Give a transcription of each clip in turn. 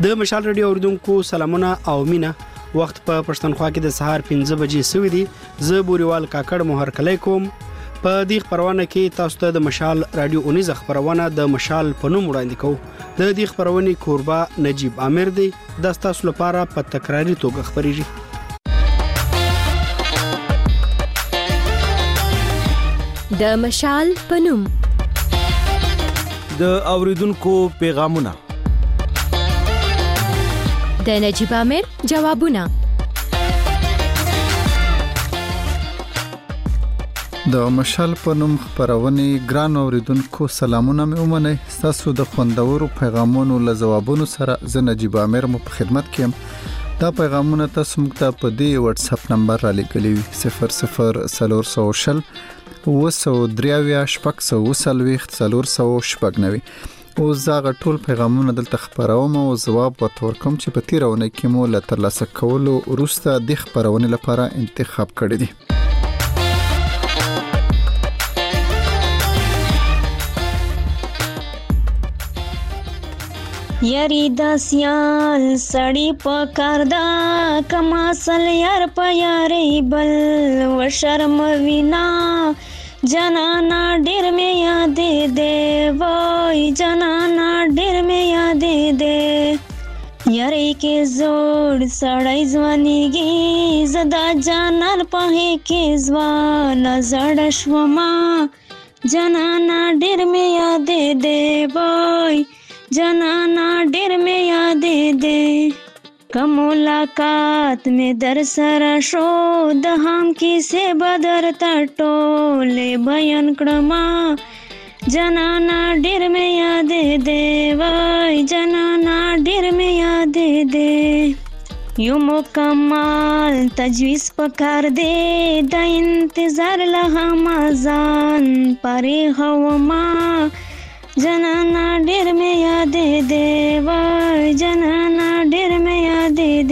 د مشال رادیو اوریدونکو سلامونه او مینا. وخت په پښتونخوا کې د سهار 5 بجې سوي دي. زه بوريوال کاکړ مهر کلی کوم. په دې خبرونه کې تاسو ته د مشال رادیو اونیز خبرونه د مشال په نوم وړاندې کوو. د دې خبرونې کوربه نجیب عامر دی. د تاسو لپاره په تکراری توګه خبريږي. د مشال په نوم د اوریدونکو پیغامونه، د نجیب عامر جوابونه، د مشال په نوم خبرونه. ګران اوریدونکو سلامونه مې ومنئ. تاسو د خوندورو پیغامونو له جوابونو سره زه نجیب عامر مو په خدمت کې یم. دا پیغامونه تاسو موږ ته په دې واتس اپ نمبر را لګلی 0040 223 499. او زاغه ټول پیغامونه دلته خبروم او جواب ورکوم چې په تیرونه کې مو له ترلاسه کولو وروسته د خبرونه لپاره انتخاب کړی دی. یاری دا سیال سړی په کار دا کما سل یار په یارې بل و شرم وینا جنانا ډیر می یادې دې وای جنانا ډیر می یادې دې یاري کې زوړ سړی ځوانيږي زدا جانان په کې ځوان زړ شوما جنانا ډیر می یادې دې وای جنانا ډیر می یادې دې کمولاقات میں در سره شو د هم کیسه بدر ټوله بیان کړما جنانا ډیر می یادې دې وای جنانا ډیر می یادې دې یو مکمل تجویز پکار دې د انتظار له مازان پرې هوما جنانا ډیر می یادې دې وای جنانا ډیر می یادې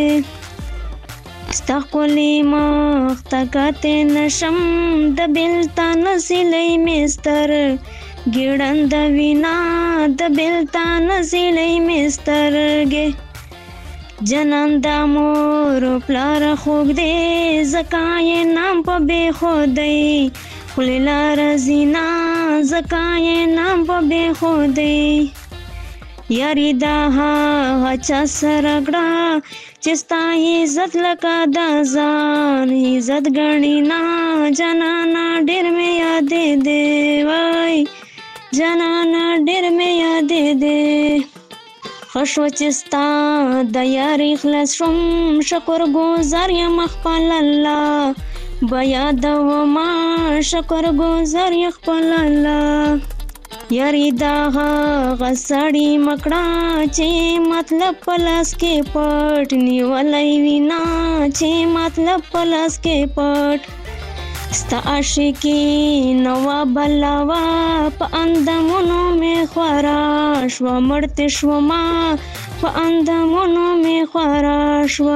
دې استقلی مخ تکات نشم د بلتان سلی مستر ګړند وینا د بلتان سلی مستر ګه جناندا مور پلار خوګ دې زکای نام په بے خودی خلیلا رزینا زکای نام په بے خودی یاری دا ها چا سرګړه چستا عزت لکا دا ځان عزت غنینا جنانا ډیر می یادې دې وای جنانا ډیر می یادې دې خوشو چستا د یاری خلاص شم شکر گزار یم خپل الله بیا دوما شکر گزار یم خپل الله یاری دا غسړی مکړه چې مطلب پلاس کې پټ نیولای وینا چې مطلب پلاس کې پټ ستا عاشقی نوا بلاوا په اندامونو می خورا شو مرته شو ما په اندامونو می خورا شو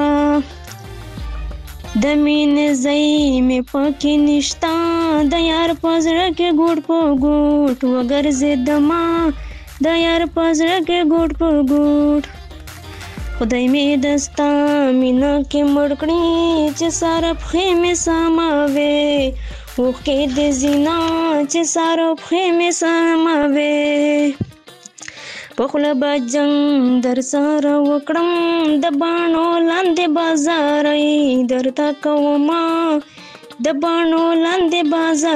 د مين زئی می پکې نشتا د یار پزړه کې ګوټ په ګوټ وګرځې دما د یار پزړه کې ګوټ په ګوټ خدای می دستا مینا کې مړکړي چې سارب خې می سماوي وکې د زینا چې سارب خې می سماوي پخله بجنګ در سره وکړم د بانو لاندې بازارې درته کوما د بانو لاندې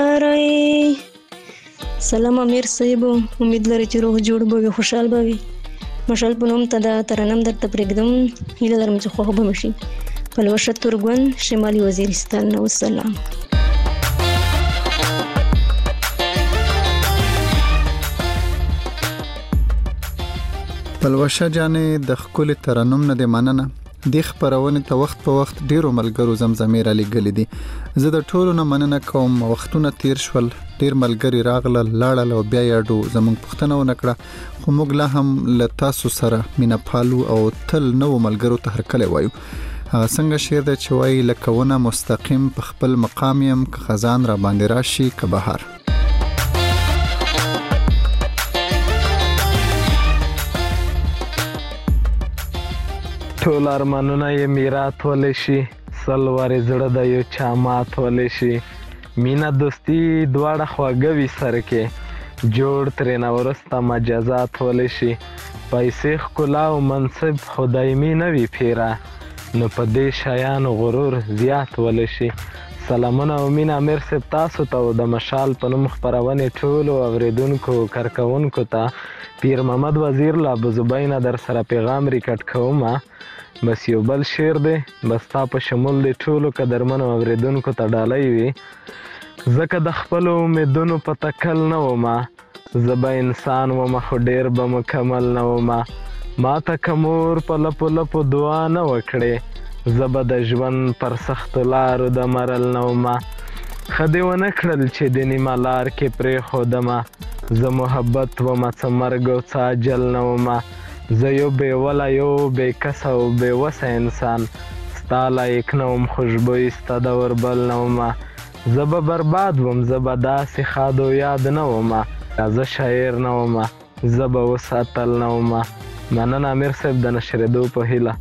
بازارې. سلام امیر صاحب، امید لرم چې روح جوړ به خوشحال به مشال په نوم ته دا ترنم درته پرېږدم. هیله لرم چې خوښ به مشي. پلوشه تورګون، شمالي وزیرستان. والسلام. پلوشه جانې د خپل ترنم نه د مننه. د خبرونه ته وخت په وخت ډیرو ملګرو زمزمې را لګلې دي. زه د ټولو نه مننه کوم. وختونه تیر شول، ډیر ملګری راغله لاړل او بیا یادو زمونږ پښتنه ونکړه، خو موږ لا هم له تاسو سره مینا پالو او تل نو ملګرو ته هرکلی وایو. څنګه شعر د چوي لکونه مستقیم په خپل مقام يم که خزان را باندې راشي که بهار. ټول ارمانونه یې میرات ولی شي، سل وارې زړه د یو چا مات ولی شي. مینه دوستي دواړه خواږه وي سر کې، جوړ ترېنه وروسته مجازات ولی شي. پیسې ښکلا او منصب خو دایمي نه وي پیره، نو په دې شیانو غرور زیات ولی شي. سلامونه او مینه امیر صاحب تاسو ته او د مشال په نوم خپرونې ټولو اورېدونکو کارکوونکو ته پیر محمد وزیر له ابوزبینه در سره پیغام ریکارډ کومه. بس یو بل شعر دی، بس تا په شمول دی ټولو قدرمنو اورېدونکو ته ډالۍ وي. ځکه د خپلو امیدونو په تکل نه ومه، زه به انسان ومه خو ډېر به مکمل نه ومه. ما ته که مور په لپو لپو دعا نه وکړې، زه به د ژوند پر سختو لارو د مرل نه ومه. ښه دې ونه کړل چې د نیمه لار کې پرېښودمه، زه محبت ومه څه مرګ او څه اجل نه ومه. زه یو بېوله یو بې کسه او بېوسه انسان، ستا لایق نه وم خوشبویي ستا د وربل نه ومه. زه به برباد وم، زه به داسې ښاد و یاد نه ومه، زه شاعر نه ومه، زه به اوس اتل نه ومه. مننه امیر صاحب د نشرېدو په هیله.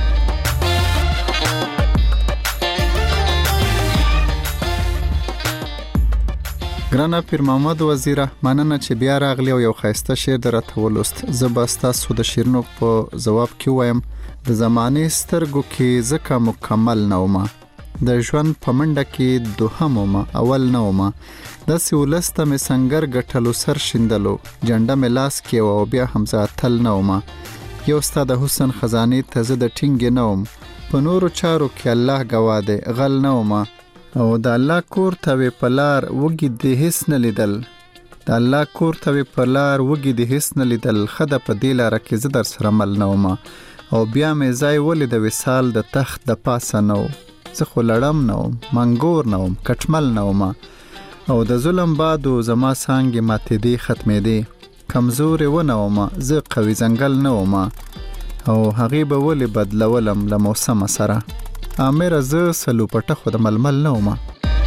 ګرانه پیر محمد وزیره، مننه چې بیا راغلی او یو ښایسته شعر در راته ولوست. زه به ستاسو د شعرونو په ځواب کې ووایم د زمانې سترګو کې ځکه مکمل نه ومه، د ژوند په منډه کې دوهم ومه اول نه ومه. داسې ولس ته مې سنګر ګټلو سر شیندلو، جنډه مې لاس کې وه او بیا هم زه اتل نه ومه. یو ستا د حسن خزانې ته زه د ټینګې نه وم، په نورو چارو کې الله ګواه دی غل نه ومه. او د الله کور ته وې په لار وږي دې هېڅ نه لیدل، د الله کور ته وې په لار وږي دې هېڅ نه لیدل. ښه ده په دې لاره کې زه در سره مل نه ومه، او بیا مې ځای ولې د وصال د تخت د پاسه نه و. زه خو لړم نه وم، منګور نه وم، کټمل نه ومه. او د ظلم بادو زما څانګې ماتېدې ختمېدې، کمزورې ونه ومه، زه قوي ځنګل نه ومه. او هغې به ولې بدلولم له موسمه سره، امره زه سلوپټه خو د ململ نه ومه.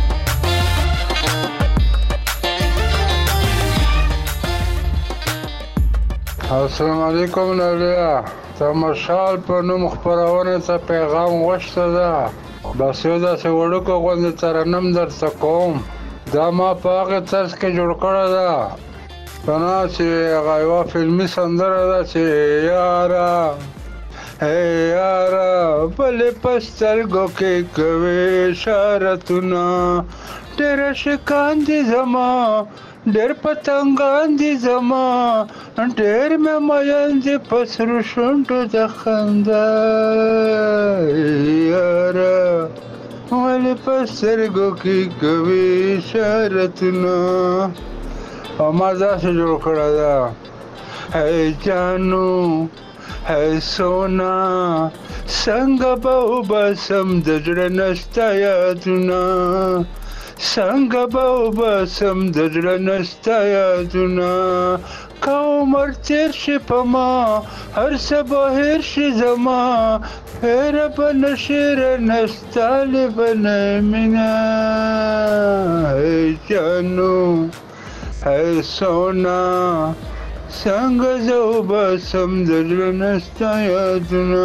السلام علیکم نولیا، د مشال په نوم خپرونې ته پیغام غوښته ده. بس یو داسې وړوکو غوندې ترنم درته کوم، دا ما په هغې طرز کې جوړ کړې ده کنه چې هغه یوه فلمي سندره ده چې یاره یاره بلې په سترګو کې کوې اشارتونه، ډېره شکان دي زما ډېر پتنګان دي زما، ډېر مې مین دي په سرو شونډو د خندا. یاره ولې په سترګو کې کوې اشارتونه. او ما داسې جوړ کړې ده، ای جانو ای سونا څنګه به وباسم د زړه نه ستا یادونه، څنګه به وباسم د زړه نه ستا یادونه. که عمر تېر شي په ما هر څه به هېر شي زما، هېره به نه شي رانه ستا لیونۍ مینه. ای جانو ای سونا څنګه زه وباسم د زړه نه ستا یادونه.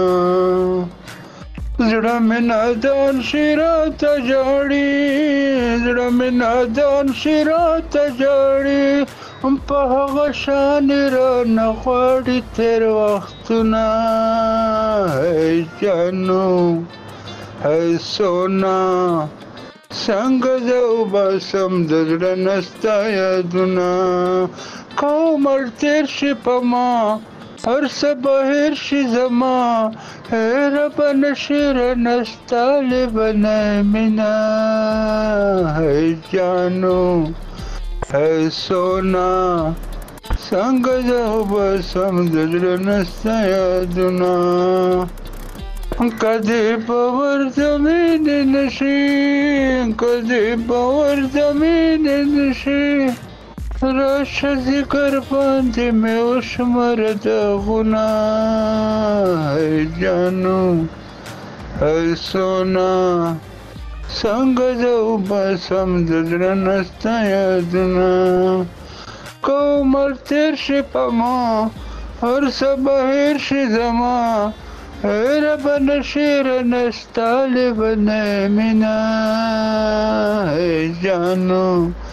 زړه مې نادان شي راته ژاړي، زړه مې نادان شي راته ژاړي، په هغه شانې رانه غواړي تېر وختونه. ای جانو ای سونا څنګه زه وباسم د زړه نه ستا یادونه. که عمر تېر شي په ما هر څه به هېر شي زما، هېره به نه شي رانه ستا لیونۍ مینه. ای جانو ای سونا څنګه زه وباسم د زړه نه ستا یادونه. کدی باور زمین نشي، کدی باور زمین نشي، راشه ذکر باندې مې وشمره داغونه. ای جانو ای سونا څنګه زه وباسم د زړه نه ستا یادونه. که عمر تېر شي په ما هر څه به هېر شي زما، رب نشیر نستالب نمینا جانو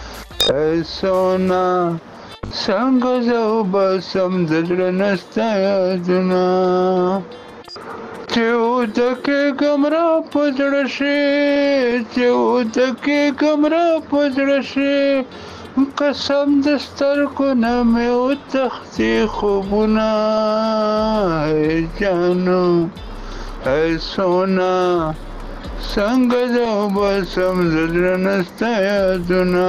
سونا څنګه زو بسم دزړه نستا یادونه چې ودکې کمره پزړه شي چې ودکې کمره پزړه شي قسم دستر کو نه مې وتختی خوبونه جانو ای سونا څنګه زو بسم دزړه نستا یادونه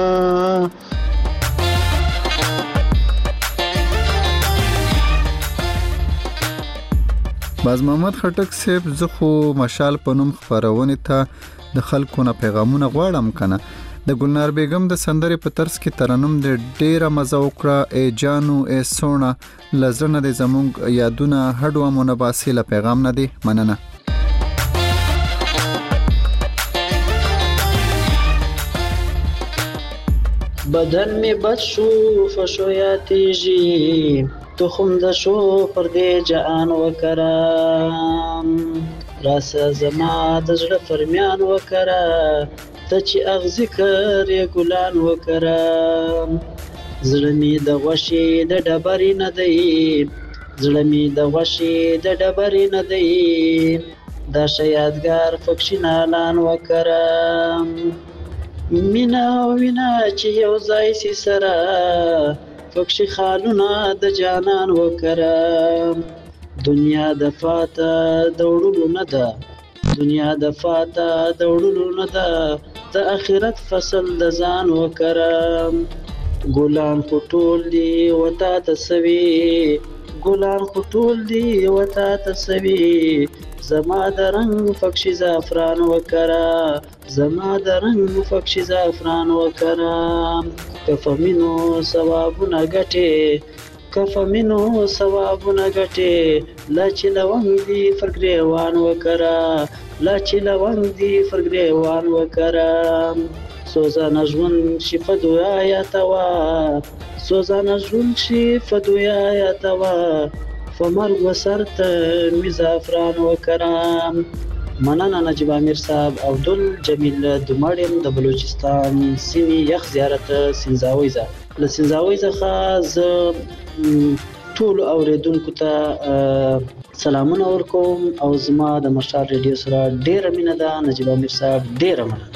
باز محمد خټک صاحب زه خو مشال په نوم خبرونه ته د خلکو نه پیغامونه غواړم کنه د ګلنار بیگم د سندرې په طرز کې ترنم د ډیره مزه وکړه ای جانو ای سونا لزنه د زمونږ یادونه هډو منباسي له پیغام نه دی مننه بدن می بد شو فشویاتیږي تخم د شو پر دې جان وکرم راسه زما د زړه فرمیان وکره ته چې اغزی کرې ګلان وکرم زړه می د غوښې د ډبرې نه دی زړه می د غوښې د ډبرې نه دی دا شیادګار فکشي نالان وکرم مینا وینا چې یو ځای سي سره فکشي خالونه د جانان وکرم دنیا د فاته دوړلو نه ده دنیا د فاته دوړلو نه ده د اخرت فصل د ځان وکرم ګلان خټول دی وتا تسوي ګلان خټول دی وتا تسوي زما د رنگ فکشي زعفران وکرا زما د رنگ فکشي زعفران وکرا کفمینو ثوابونه ګټه کفمینو ثوابونه ګټه لا چې لونګ دی فرګریوان وکرا لا چې لونګ دی فرګریوان وکرا سوزانه ژوند شي فدویا یا توا سوزانه ژوند شي فدویا یا توا فمرګ وسرته می زعفران وکرم مننه نجیب امیر صاحب عبدل جمیل دمړم د بلوچستان سیمې یخ زیارت سنځاویزه له سنځاویزه ز ټول اوریدونکو ته سلامونه ورکوم او زما د مشال ریډیو سره ډیره مینه ده نجیب امیر صاحب ډیره مننه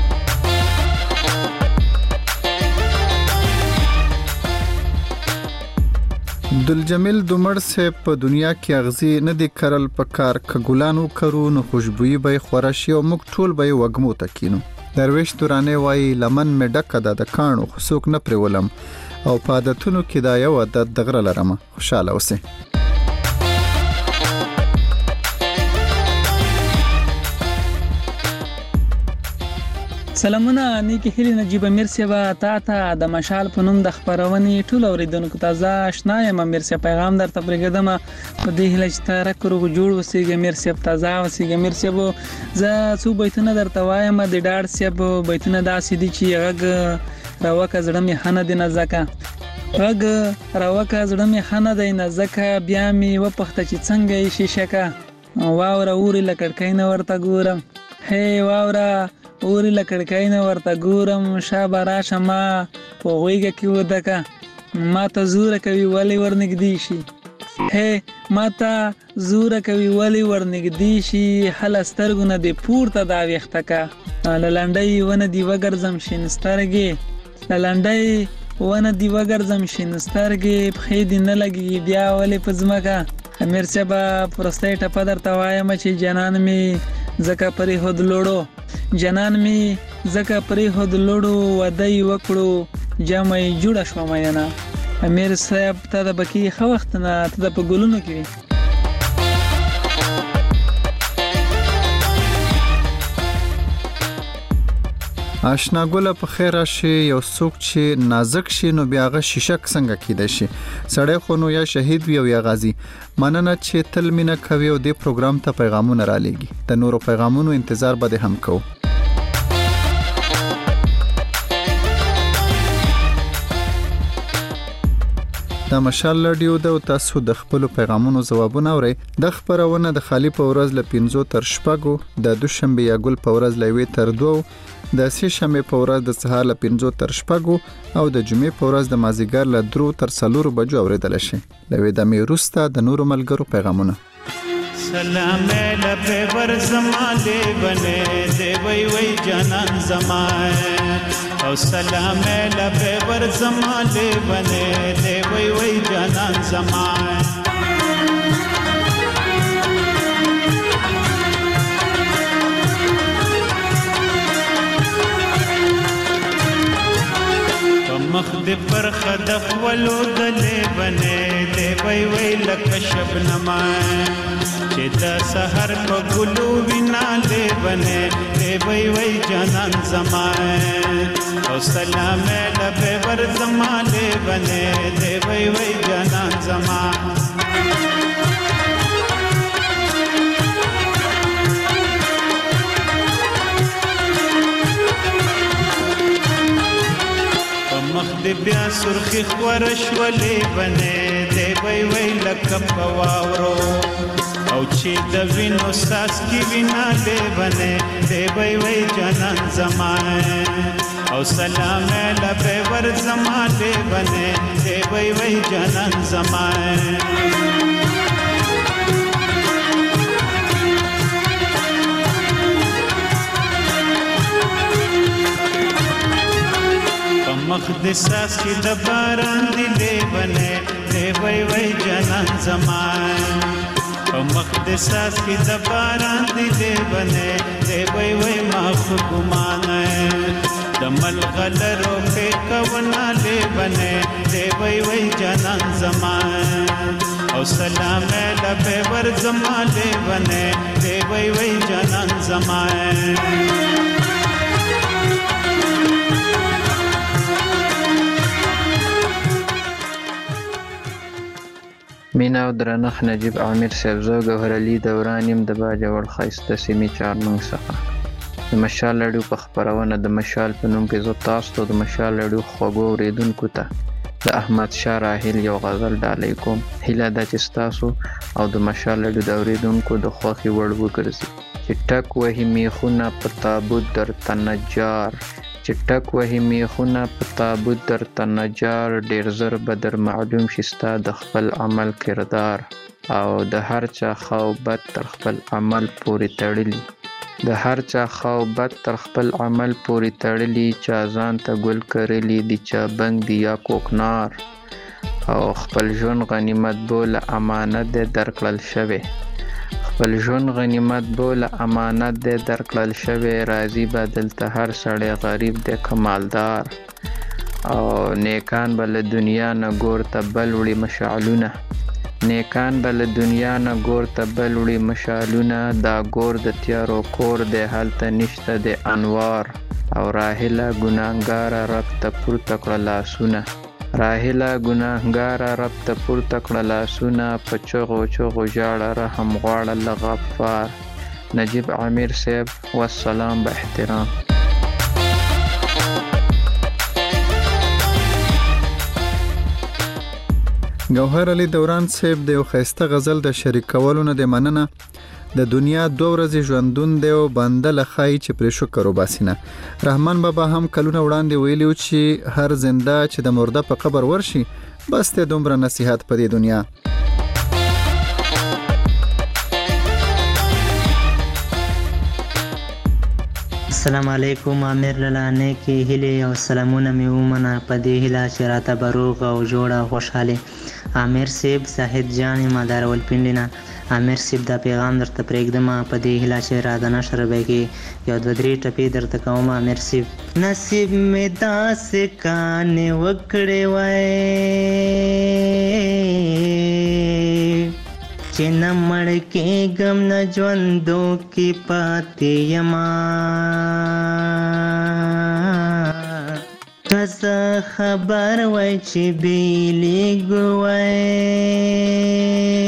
عبدالجمیل دمړ صاحب په دنیا کې اغزي نه دی کرل په کار کګولانو کرو نو خوشبوئی به خورشي او موږ ټول به وګمو تکینو درویش تورانه وای لمن مې ډکه ده د کانو خصوک نه پرولم او په عادتونو کې دا یو عادت دغره لرم خوشاله اوسه سلامونه نیکی هیلی نجیب امیر صاحب تا د مشال په نوم د خبرونې ټول اوریدونکو ته زه آشنا یم امیر صاحب پیغام درته پرېږدم په دې هیله چې ته راکړو جوړ اوسېږي امیر صاحب تازه اوسېږي امیر صاحب زه څو بیتونه درته وایم د ډاډ صاحب بیتونه داسې دي چې غږ راوکه زړه مې ښه نه دی نازکه غږ راوکه زړه مې ښه نه دی نازکه بیا مې وپوښته چې څنګه یې شیشکه واوره اورې له کړکۍ نه ورته ګورم هی واوره اوري لکړکای نه ورته ګورم شابه راشه ما په غویګه کې ودکه ما ته زور کوي ولی ورنګدي شي هي ما ته زور کوي ولی ورنګدي شي حل سترګونه دی پورته دا وختکه لنډي ونه دی وګرځم شینسترګي لنډي ونه دی وګرځم شینسترګي په دې نه لګي بیا ولی پزماکه امیر صاحب پرسته ټپ درته وایم چې جنان می زکه پرې هود لوړو جنان می زکه پرې هود لوړو ودی وکړو جامې جوړه شو مې نه امیر صاحب ته د بکی خو وخت نه ته په ګلونو کې آشنا ګل په خیر راشي یو څوک چې نازک شي نو بیاغه شیشک څنګه کیدای شي سړی خو نو یا شهید وي او یا غازی مننه چې تل مینه کوي او د پروګرام ته پیغامونه را لېږي د نورو پیغامونو انتظار به هم کوو د مشال رادیو د تاسو د خپل پیغامونو ځوابونه اورئ. د خبرونه د خالی په ورځ ل 5 تر 6 د دوشنبه یا ګل په ورځ ل 1 تر 2 د سه شنبه په ورځ د سهار ل 5 تر 6 او د جمعې په ورځ د مازیګر ل 3 تر 4 بجو اوریدل شي. لوي د میروستا د نورو ملګرو پیغامونه. سلام لبه ور زماله بنه دی وی وی جانان زمای او سلام لبه ور زماله بنه دی وی وی جانان زمای مخ د پر خدف ولو دلې بنه دی وی وی لک شبنما چې د سحر په ګلو وینا دې بنه دی وی وی جانان زمای او سلام لبه ور زماله بنه دی وی وی جانان زمای مخ دې بیا سرخی خورش ولې بنه دی وی وی لکه پواورو او چې د وینو ساس کی وینا دې بنه دی وی وی جانان زمای او سلام لبه ور زماله بنه دی وی وی جانان زمای مخ د ساس کی د باران دی بنه دی وی وی جانان زمان او مخ د ساس کی د باران دی بنه دی وی وی ما خو ګمان د ملغلرو په کونا دی بنه دی وی وی جانان زمان او سلام لبه ور زماله بنه دی وی وی جانان زمان مینا او درنخ نجیب عامر صاحب زو گوهر علی دورانیم د باجوړ خایسته سیمې چارمنګ څخه د مشال لړیو په خبرونه د مشال په نوم کې زو تاسو ته د مشال لړیو خوږو اوریدونکو ته د احمد شاه راحل یو غزل ډالۍ کوم. هیله ده چې تاسو او د مشال لړیو د اوریدونکو د خوښي وړ وګرځي. چې ټک وهي میخونه په تابوت در تنجار چې ټک وهي میخونه په تابوت در تنجار ډیر زر بدر معلوم شستا د خپل عمل کردار او د هر چا خو بد تر خپل عمل پوری تړلی د هر چا خو بد تر خپل عمل پوری تړلی چا ځان ته ګل کرلی دی چا بنګ دی یا کوکنار او خپل ژوند غنیمت بول امانت درکړل شوی خپل ژوند غنیمت بول امانت دې درکړل شوی راضی بدل ته هر سړی غریب دې کمالدار او نیکان بل دنیا نه ګور ته بل وړي مشعلونه نیکان بل دنیا نه ګور ته بل وړي مشعلونه دا ګور د تیارو کور دې هلته نشته د انوار او راهله ګناهګار رب ته پورته کړه لاسونه راهله ګناهګار رب ته پورته کړه لاسونه په چغو چغو ژاړه رحم غواړه له غفار نجیب عامر صاحب والسلام با احترام. گوهر علی دوران صاحب د یو خسته غزل د شریکولو نه د مننه د دنیا 2 ورځې ژوندون دی او بنده لخای چې پر شکر وباسینه. رحمان بابا هم کلونه وړاندې ویلیو چې هر زنده چې د مرده په قبر ورشي بس ته دومره نصیحت په دې دنیا. السلام علیکم عامر للانه کې هیله او سلامونه مې ومنه په دې هیله چې راته بروغ او جوړه خوشاله عامر صاحب زاهد جان مدار ولپندینه عامر صاحب دا پیغام درته پرېږدم په دې هیله چې را د نشر به کې یو 2-3 ټپې درته کوم. عامر صاحب نصیب مې داسې کانې وکړې وای چې نه مړ کېږم نه ژوندو کې پاتې یما که خبر وای چې بیلیږو وای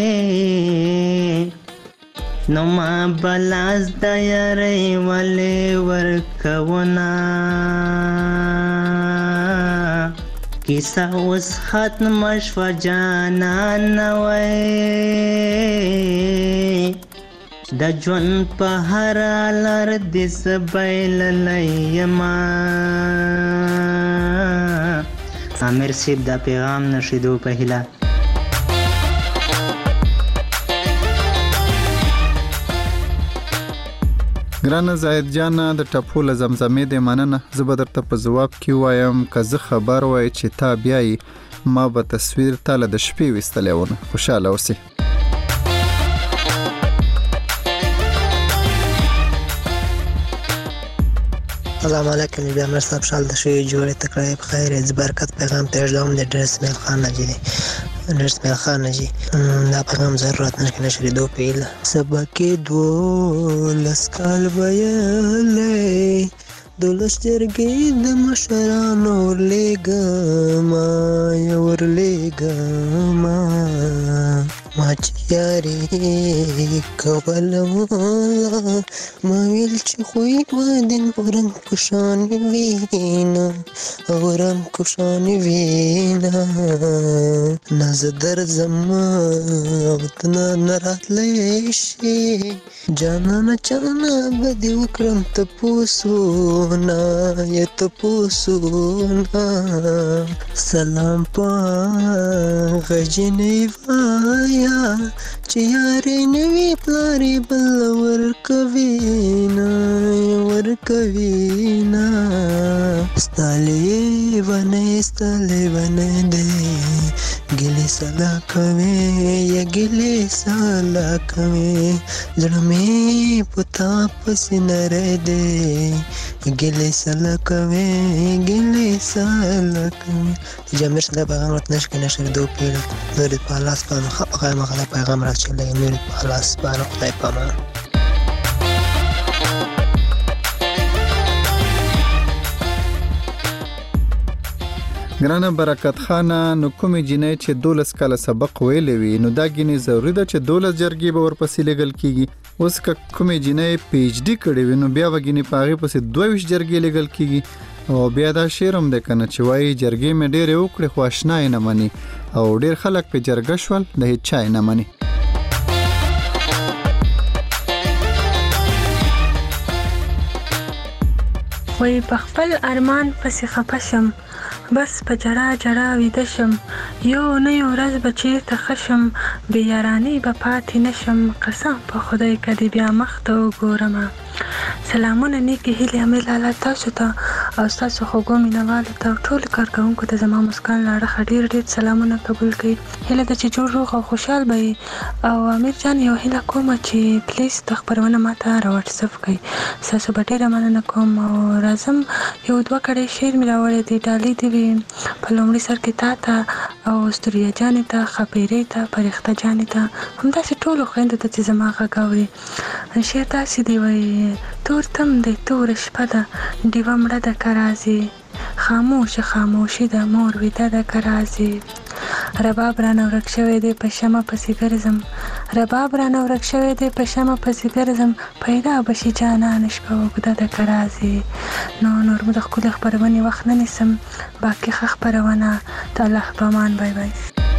نو ما بلاس د یارۍ ولې ورکوونه کیسه اوس ختم شوه جانانه وای د ژوند په هره لار دې زه بایللی یمه. عامر صاحب دا پیغام نشیدو په هیله. ګرانه زاهد جانه د ټپو له زمزمې دې مننه. زه به درته په ځواب کې وایم که زه خبر وای چې تا بیایي ما به تصویر تاله د شپې ویستلی ونه. خوشحاله اوسې. السلام علیکم بیا امیر صاحب شال د شوی جوړې تکړه په خیر از برکت پیغام پیغام د ډرس میل خان نجی دی ډرس میل خان نجی دا پیغام ضرورت نشری دو پیل سبا کې دو لسکال ویلې دولس جرګې د مشرانو ورلېږما ما چې یاري کوله ما ویل چې خوی وادن ورم کشان وینا نه زه درځم او ته نه راتلی شي جانانه چانه به دې وکړم تپوسونه سلام په غجنې وایا چې یارې نوی پلارې بل ورکوینا ستالی ونه دی ګلې سلا کوي زړه مې په تا پسې نری دی ګلې سلا کوي جامر صدا پیغام رات نشر دو پیل نورید په الله سبحانه خدا پیغام رات چلی نورید په الله سبحانه خدای پامان. ګرانه برکت خانه نو کومې جنۍ چې 12 کاله سبق ویلی وي نو دا ګینې ضروري ده چې 12 جرګې به ورپسې لېږل کېږي. اوس که کومې جنۍ PhD کړې وي نو بیا به ګینې په هغې پسې 22 جرګې لېږل کېږي. او بیا دا شعر هم دی که نه چې وایي جرګې مې ډېرې وکړې خو اشنا یې نه مني او ډېر خلک پې جرګه شول د هېڅ چا یې نه مني. وای په خپل ارمان پسې خفه شم بس په جړا ویده شم یو نه یو ورځ به چېرته ښه شم بې یارانۍ به پاتې نه شم قسم په خدای که دې بیا مخ ته وګورمه. سلامونه نیکې هیلې امیر لالا تاسو ته او ستاسو خوږو مینهوالو ته او ټولو کارکوونکو ته زما مسکان له اړخه ډېر سلامونه قبول کړئ. هیله ده چې جوړ روغ او خوشحال به یې او امیر جان یو هیله کومه چې پلیز د خپرونه ما ته را وټساپ کړئ. ستاسو به ډېره مننه کوم او راځم یو 2 کړۍ شعر مې راوړی دی ډالۍ دې وي په لومړي سر کې تا ته او ستوریا جانې ته خپیرې ته فرښته جانې ته همداسې ټولو خویندو ته چې زما غږ اوري. شعر داسې دی وایي تور تم دی توره شپه ده ډیوه مړه ده که راځي خاموشي ده مور ویده ده که راځي رباب رانه ورک شوی دی په شمه پسې ګرځم پیدا به شي جانانه شپه اوږده ده که راځي. نور مو د ښکلې خپرونې وخت نه نیسم باقي ښه خپرونه د الله په امان. بای بای.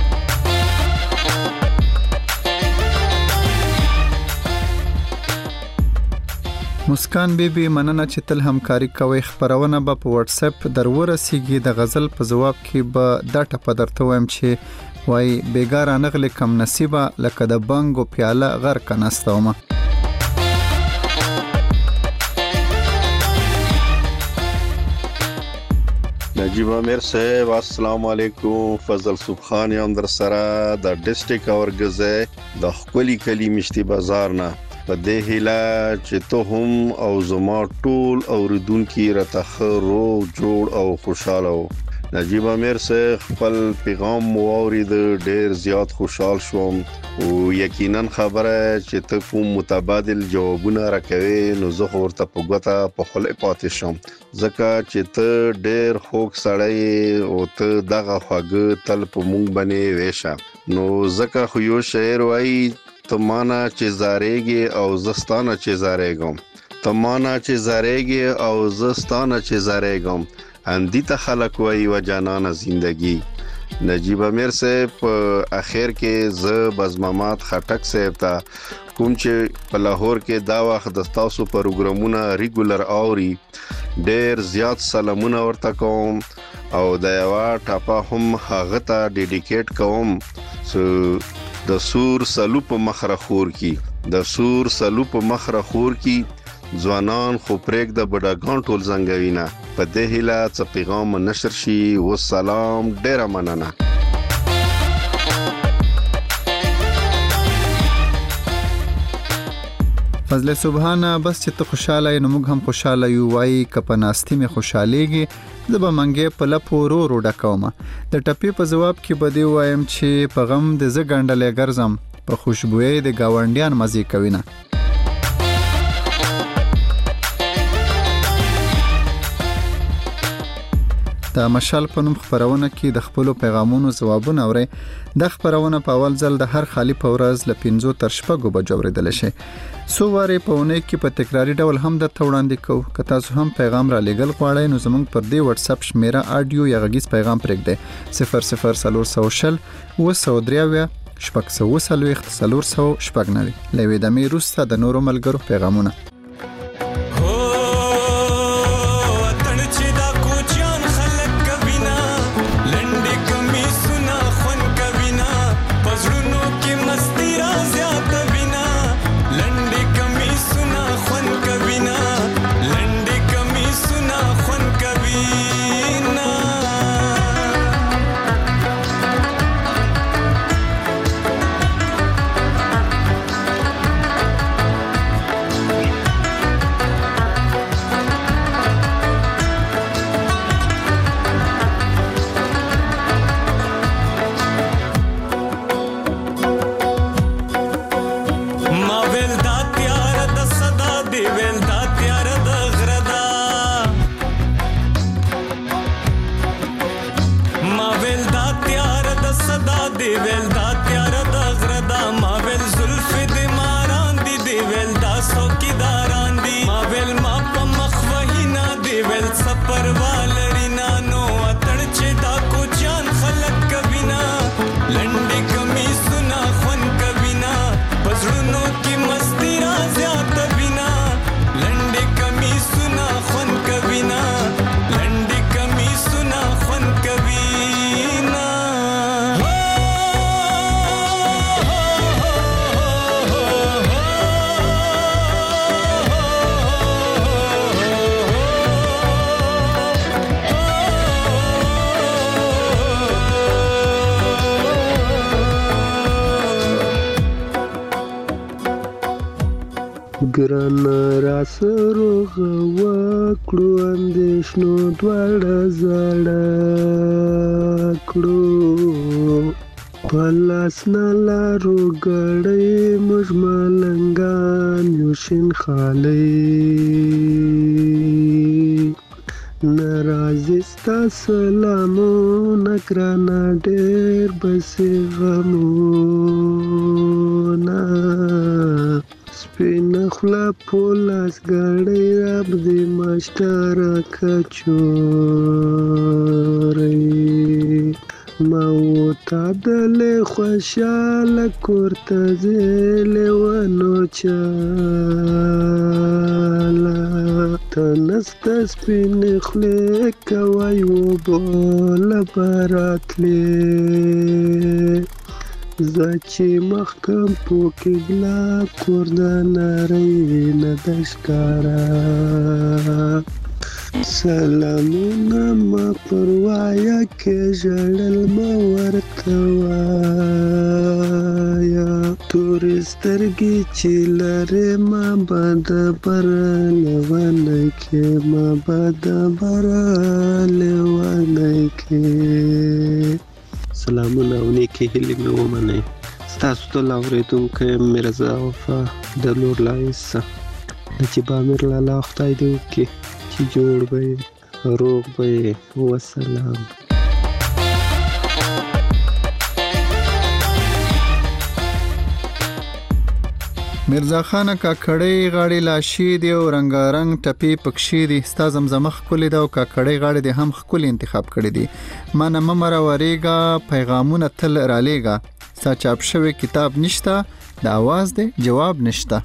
مسکان بیبي مننه چې تل همکاري کوي. خپرونه به په واتس اپ درورسیږي. د غزل په ځواب کې به دا ټپه درته وایم چې وای بیګاره نغلې کم نصیبه لکه د بنګو پیاله غرق نستومه. نجیب امیر صاحب السلام علیکم. فضل سبحان یم در سره د ډسټریکټ اورګزه د خپلی کلی مشتي بازار نه په دې هیله چې ته هم او زما ټول اوریدونکو راته روغ جوړ او خوشاله وو. نجیب امیر صاحب خپل پیغام واورید ډیر زیات خوشحال شوم او یقینا خبره چې ته کوم متبادل جوابونه راکوي نو زه ورته په ګوته په خله پاتې شم ځکه چې ته ډیر خوږ سړی او ته دغه خواږه تل په مونږ باندې وېشه نو ځکه خو یو شعر وایي تمانا چې زارېږي او زستانه چې زارېږم تمانا چې زارېږي او زستانه چې زارېږم اندی ته خلک وای و جانانه زندگی. نجیب امیر صاحب اخر کې ز بزمامات خټک صاحب ته کوم چې په لاهور کې دا وخت د تاسو پروګرامونه ریګولر اوري ډېر زیات سلامونه ورته کوم او د یو ټاپه هم هغه ته ډیډیکیټ کوم د سور سلو په مخرخور کی ځوانان خو پرېګ د بډاګان ټول زنګوینا په دې هیله څه پیغام نشر شي. والسلام، ډیره مننه. فضل سبحانه بس چې ته خوشاله یې نو موږ هم خوشاله یو. وای کپناستی می خوشاليږي زب منګې په لپو رو ډکوم. د ټپی په جواب کې بده وایم چې په غم د زګندلې ګرځم په خوشبوئی د گاونډیان مزي کوینه. د مشال په نوم خبرونه کې د خپل پیغامونو جوابونه اوري. د خبرونه په اول ځل د هر خالی په ورځ ل 15 تر 16 بجو اوریدل شي. سو واره په ونه کې په تکراری ډول هم د توړاندې کو. که تاسو هم پیغام را لګل غواړئ نو زموږ پر دې واتس اپ شمیره اډیو یا غږیز پیغام پرېږدئ 00 303 شپږ لوي د مې روسته د نورو ملګرو پیغامونه. ګران را سره وکړو اندېشنو دواړه زړه کړو پلاس نه لارو ګړې موږ ملنګان یو شین خالي ناراضي ستا سلامونه ګرانه ډېر بسې غمونه سپین خلا پولاس ګړی رب دی مشترکه چوری ما وتا دلې خوشاله کورته زیلې ونو چاله تنست سپین خلې کوي وبول براتلې زچې مخکم پوکې ګلا کوردان رې نه دشکارا سلامونه ما پروايا کې ژړل ما ورته وایا تورې سترګې چې لرې ما بد برلونه کې ما بد برلونه کې سلامونه او نیکی هیلې مې ومنئ. ستاسو ټول اورېدونکو مرزا وفا د لور لایسه نجیب امیر لالا خدای دې وکړي چې جوړ به یې روغ به یې. وسلام. مرزا خان کاکړی غاړي لاشي دی او رنگارنګ ټپی پکشي دی ستا زمزمه خولي دا او کاکړی غاړي دی هم خولي انتخاب کړی دی ما نه ممر وریګا پیغامونه تل رالیګا ستا چاپ شوی کتاب نشتا د आवाज دی جواب نشتا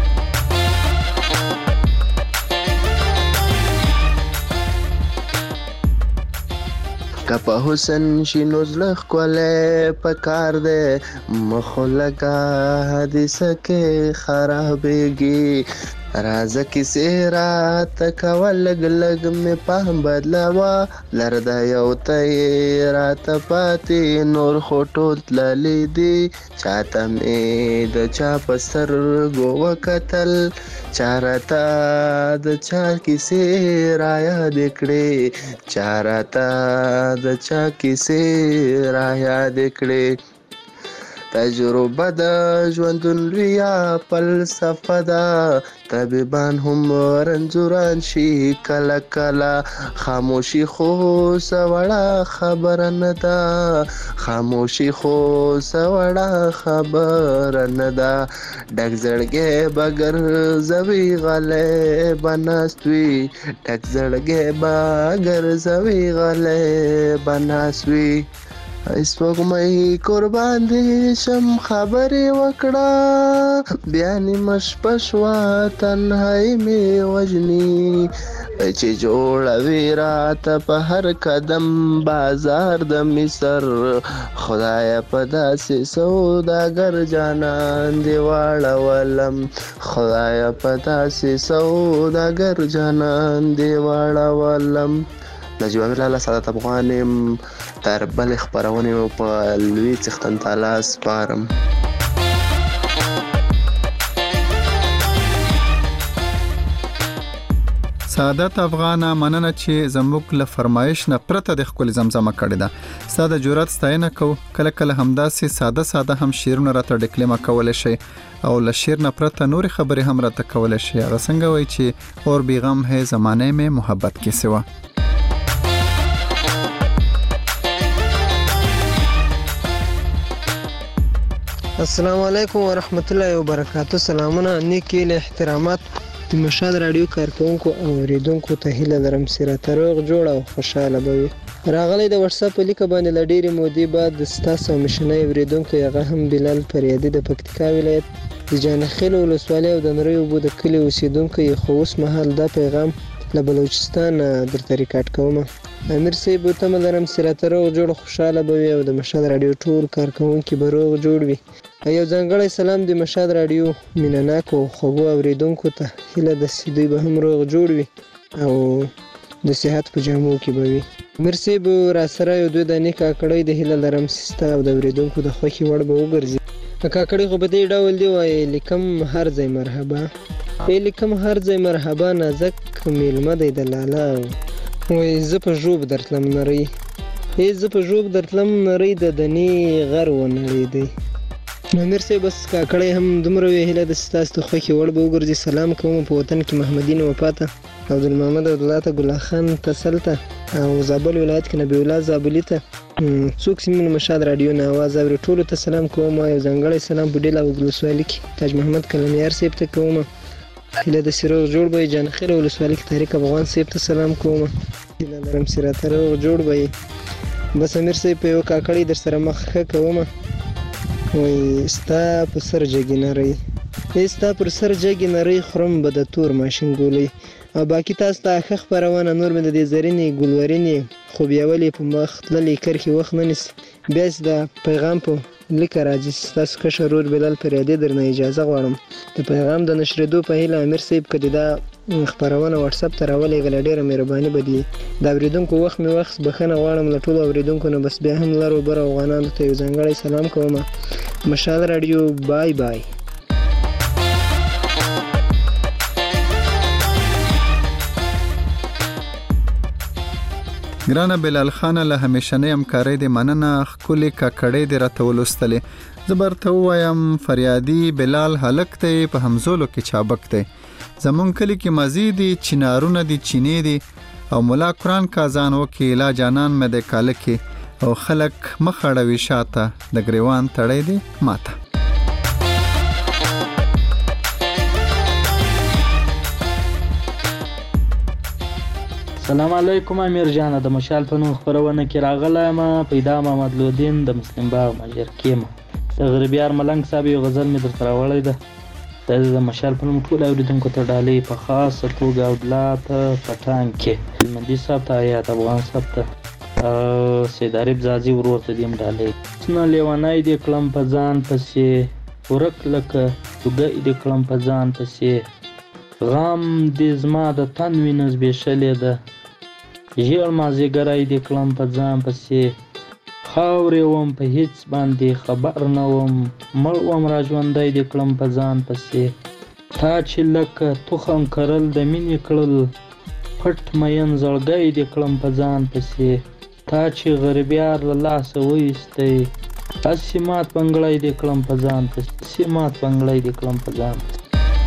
کپا حسن شینو زلخ کوله پکار ده مخلقا حدیثه کې خرابېږي رازه کیسې رات کول لګ لګ مې پام بدلاوا لردا یو ته رات پاتې نور خټول تللې دي چاته مې د چا په سترګو وکتل چارتا د چا کیسې را یاد کړې چارتا د چا کیسې را یاد کړې تجربه د ژوندون لویا فلسفه ده طبيبان هم رنځوران شي کله کله خاموشي خو سوړه خبره نه ده خاموشي خو سوړه خبره نه ده ډک زړګې بغیر زوی غلې بناستوي ډک زړګې بغیر زوی غلې بناستوي اسوګمې قربان دي شم خبرې وکړه بیان مشپشوا تنهایی می وجنی چې جوړوي رات په هر قدم بازار د مصر خدای په داسې سوداګر جانان دی واړولم خدای په داسې سوداګر جانان دی واړولم نجیب امیر لاله سعادت افغانم تر بل خبرونه په لوی څښتن تعالی سپارم سعادت افغانه مننه چې زموږ له فرمایش نه پرته د خپل زمزمه کړې ده ساده جرأت ستاینه کو کله کله همداسې ساده هم شیرونه راته ډکلیمه کول شي او له شیر نه پرته نور خبرې هم راته کول شي هغه څنګه وای چې اور بیغم ہے زمانه میں محبت کې سوا السلام علیکم ورحمت الله وبرکاتہ سلامونه نیکی له احترامات د مشال رادیو کارکونکو او اوریدونکو ته هیله لرم چې روغ جوړ او خوشاله به راغلی د واتس اپ لیک باندې لډيري مودي بعد ستاسو مشنۍ اوریدونکو هغه هم بلال پریادي د پکتیکا ولایت د جانخیل ولسوالۍ او د نریو بو د کلی اوسیدونکو یې خو اوس مهال دا پیغام له بلوچستان درته ریکارډ کوم امیر صاحب ته ملرم چې روغ جوړ خوشاله به او د مشال رادیو ټول کارکونکو به روغ جوړ وي یو ځانګړی سلام د مشال رادیو مینناکو خوږو اوریدونکو ته هیله ده چې دوی به هم روغ جوړ وي او د صحت په جامو کې به وي امیر صاحب را سره یو دوی دانې کاکړی د هیله لرم چې ستا او د اوریدونکو د خوښې وړ به وګرځي کاکړی خو په دې ډول دی وایي لیکم هر ځای مرحبا لیکم هر ځای مرحبا نازک میلمه دی د لالا وایي زه په ژوب درتلم نری زه په ژوب درتلم نری د دنې غر ونړی دی امیر صاحب بس کاکړی هم دومره وی هیله د ستاسو ته خوښې وړ به وګرځي سلام کوم په وطن کې محمدین وفاته عبدالمحمد عبدالله ګل خان تسلته او زابل ولایت کې نبی الله زابلی ته څوک سیمه مشال رادیو نه आवाज اوري ټول ته سلام کوم او ځنګړی سلام بډیلا ولسوالۍ کې تاج محمد کلمیار صاحب ته کوم هیله د سیرو جوړ به جانخیل ولسوالۍ کې طارق افغان صاحب ته سلام کوم هیله لرم سیرته جوړ به بس امیر صاحب په یو کاکړی در سره مخ کوم وای ستا په سر جګی نری ستا پر سر جګی نری خرم به د تور ماشین ګولې او باقی تاسو ته ښه خبرونه نور مې د دې زرینې ګلورینې خو بیا ولې په مخ تللې کرخي وخت نه نیسي بیا د پیغام په لیک راځي تاسو که شرور بلال پریادي درنه اجازه غواړم د پیغام د نشریدو په هیله امیر صاحب کدی دا خبرونه واتس اپ ته راولې غل ډیره مهرباني بدی دا اوریدونکو وخت می وخت بخنه غواړم له ټولو اوریدونکو نه بس بیا هم لارو بر افغانانو ته یو ځانګړی سلام کوم مشال رادیو بای بای ګرانه بلال خان له همیشنې همکارۍ د مننه خولي کاکړې د راتولستلې زبرته وایم فریادي بلال هلک ته په همزولو کې چابک ته زمون کلی کې مزيدي چنارونه دي چینې دي او مولا قران کازان وکي لا جانان مې د کال کې او خلک مخړوي شاته د گریوان تړې دي ماته السلام علیکم امیر جان، د مشال په نوم خپرونه کې راغلی ما پیدا محمد لودین د مسلم باغ ماجرکې ما د غربیار ملنګ صاحب یو غزل مې درته راوړی ده د مشال په نوم ټول اوریدونکو ته ډالۍ په خاصه توګه اودلا ته پټان کې هلمندي صاحب ته حیات افغان صاحب ته سید عارف زازي ورور ته دې هم ډالۍ نه لیونی دې کړم په ځان پسې ورک لکه توګی دې کړم په ځان پسې غم دې زما د تن وینه زبېښلې ده ژیړ مازدیګری دې کړم په ځان پسې خاورې وم په هېڅ باندې خبر نه وم مړ وم را ژوندی دې کړم په ځان پسې تا چې لکه تخم کرل د مینې کړل پټ مین زړګی دې کړم په ځان پسې تا چې غربیار له لاسه وایستی هسې مات بنګړی دې کړم په ځان پسې هسې مات بنګړی دې کړم په ځان پسې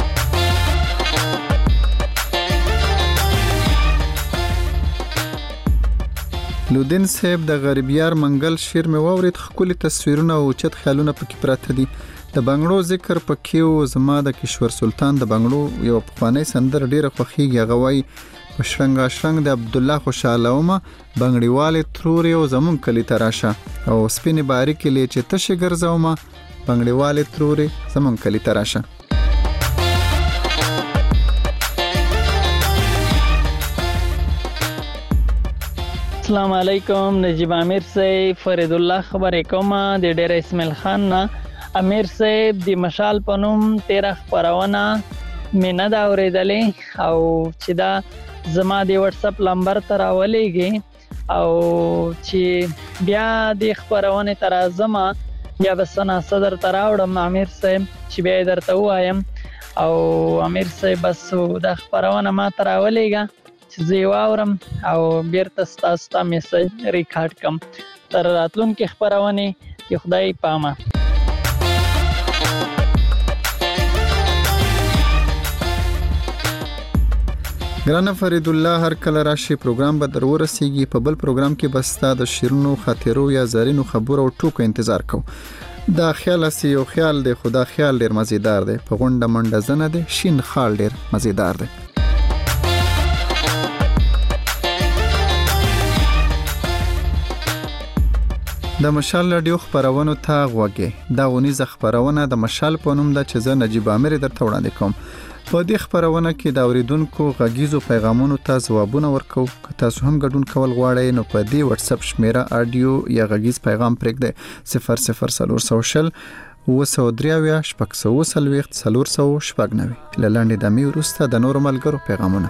لودین صاحب د غربیار منګل شعر مې واورید ښکلي تصویرونه او اوچت خیالونه پکې پراته دي د بنګړو ذکر پکې و زما د کشور سلطان د بنګړو یو پخوانی سندره ډیره خوښیږي هغه وایي په شرنګا شرنګ د عبدالله خوشاله ومه بنګړیوالې ترورې او زمونږ کلي ته راشه او سپینې باریکې لې چې تشې ګرځومه بنګړیوالې ترورې زمونږ کلي ته راشه السلام علیکم، نجیب امیر صاحب فرید الله خبرې کوم د ډیر اسماعیل خان نه امیر صاحب د مشال په نوم 13 خبرونه مې نه دا اورېدلې او چې دا زما د واتس اپ نمبر ته راولېږي او چې بیا د خبرونه تر ازمه یا بسنا صدر ته راوړم امیر صاحب چې بیا درته وایم او امیر صاحب بس د خبرونه ما ته راولېږه چې زه واورم او بیرته ستاسو ته میسج ریکارډ کم تر راتلونکي خبرونه کې خدای پامه ګرانه فرید الله هر کله راشي پروګرام به در ورسیږي په بل پروګرام کې بس تا د شیرونو خاطرو یا زرینو خبرو او ټوکو انتظار کو دا خیال اسی یو خیال دی خدا خیال ډیر مزیدار دی په غونډه منډه زنه دی شین خال ډیر مزیدار دی د مشال رادیو خبرونو ته غوږی دا ونیزه خبرونه د مشال په نوم ده چې زه نجیب امیر درته وړاندې کوم په دې خبرونه کې د اوریدونکو غږیزو پیغامونو ته ځوابونه ورکو که تاسو هم ګډون کول غواړئ نو په دې واتس اپ شمیره اډیو یا غږیز پیغام پرېږدئ 00400 903 شپږ 499 له لاندې دمې وروسته د نورو ملګرو پیغامونه